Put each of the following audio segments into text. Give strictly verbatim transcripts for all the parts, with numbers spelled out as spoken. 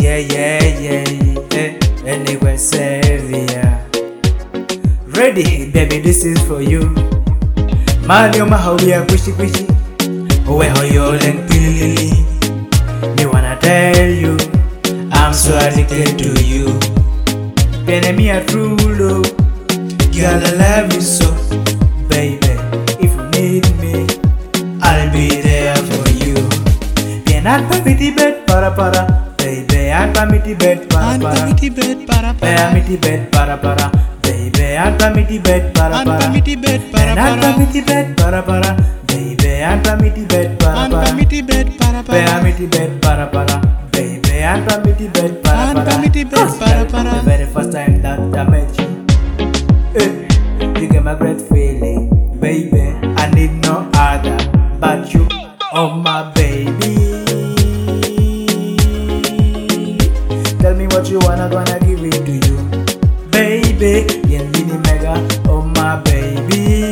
yeah, yeah, yeah, eh, anyway, Savior. Ready, baby, this is for you. Mario Mahawia, quishi quishi. Where are you and pilly? Me wanna tell you, I'm so addicted to you. Enemy a true love, girl, I love you so, baby. If you need me, I'll be there for you. Pianat pamiti bed para para, baby. An pamiti bed para para, pamiti bed para para, pamiti bed para para, baby. An pamiti bed para para, pamiti bed para para, an pamiti bed para para, baby. An pamiti bed para para, pamiti bed para para, pamiti bed para para, baby. An pamiti bed para para, pamiti bed para para. The very first time that I met you, eh, you get my great feeling, baby. I need no other but you, oh my baby. Tell me what you wanna, gonna give it to you, baby. Bienveni mega, oh my baby.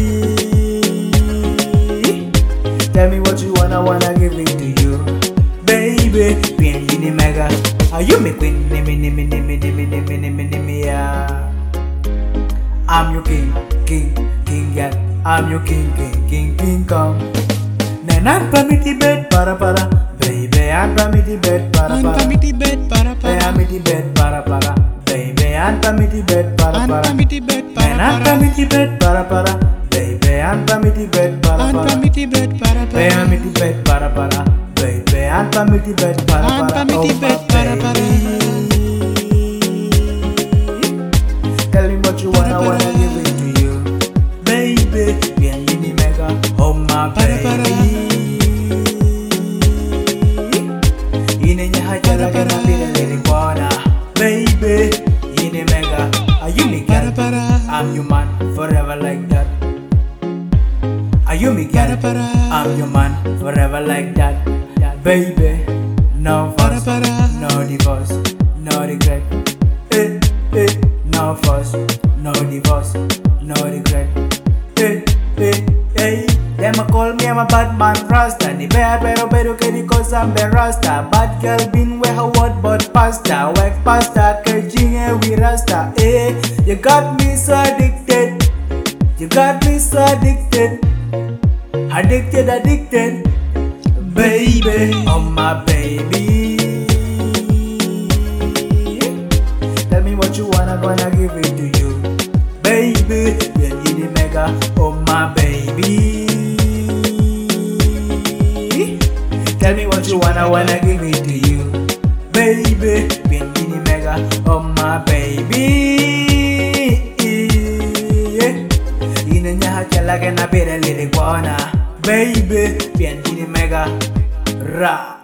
Tell me what you wanna, wanna give it to you, baby. Bienveni mega. Are you me queen? Nimi nimi nimi nimi nimi nimi nimi yeah. I'm your king, king, king, yeah. I'm your king, king, king, king, come. Nenan pamiti bed para para, baby. I'm pamiti bed para para, pamiti bed para para, pamiti bed para para, baby. I'm pamiti bed para para, pamiti bed para Nenan para, pamiti bed para para, baby. I'm pamiti bed para para, pamiti bed para para, pamiti bed para para, baby. I'm pamiti bed para para, pamiti bed para para. Tell me what you wanna, wanna give it to you, baby. Bienveni mega, oh my baby. Ine nya haja la gana bila lilipona, baby. Ine mega, are you me girl? I'm your man forever like that. Are you me girl? I'm your man forever like that, baby. No fuss, no divorce, no regret. Eh, eh. No fuss, no divorce, no regret. Hey, hey, hey. Them a call me, I'm a bad man rasta. Ni bad pero pero que di cause I'm the rasta. Bad girl been where her what but pasta. Work pasta, kerjing and we rasta. Hey, you got me so addicted. You got me so addicted. Addicted, addicted. Baby, oh my baby. Tell me what you wanna, gonna give it to you, baby. Bienveni mega, oh my baby. Tell me what you wanna, wanna give it to you, baby. Bienveni mega, oh my baby. Ine nya hakela ke na bere lele kwana, baby. Bienveni mega, ra.